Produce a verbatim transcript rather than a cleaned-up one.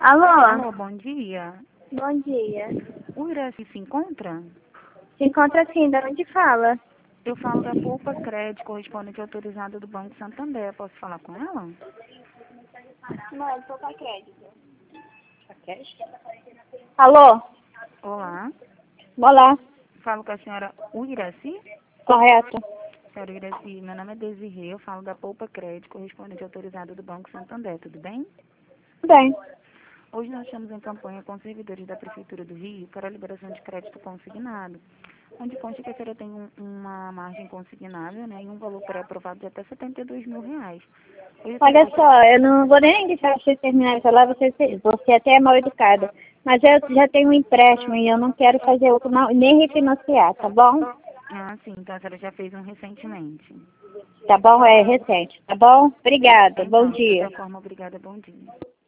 Alô? Alô, bom dia. Bom dia. O Iraci se encontra? Se encontra sim, de onde fala? Eu falo da Poupa Crédito, correspondente autorizada do Banco Santander. Posso falar com ela? Não, é Poupa Crédito. Alô? Olá. Olá. Falo com a senhora Uiraci? Correto. Senhora Uiraci, meu nome é Desirê, eu falo da Poupa Crédito, correspondente autorizada do Banco Santander. Tudo bem? Bem, Hoje nós estamos em campanha com os servidores da Prefeitura do Rio para a liberação de crédito consignado, onde consta que a senhora tem um- uma margem consignável, né, e um valor pré-aprovado de até setenta e dois mil reais. Hoje a senhora olha gostaria- só, eu não vou nem deixar você terminar de falar, você, você até é mal educada. Mas eu já tenho um empréstimo e eu não quero fazer outro, não, nem refinanciar, tá bom? Ah, sim, então a senhora já fez um recentemente. Tá bom? É recente, tá bom? Obrigada, bom Então, de dia. qualquer forma, obrigada, bom dia.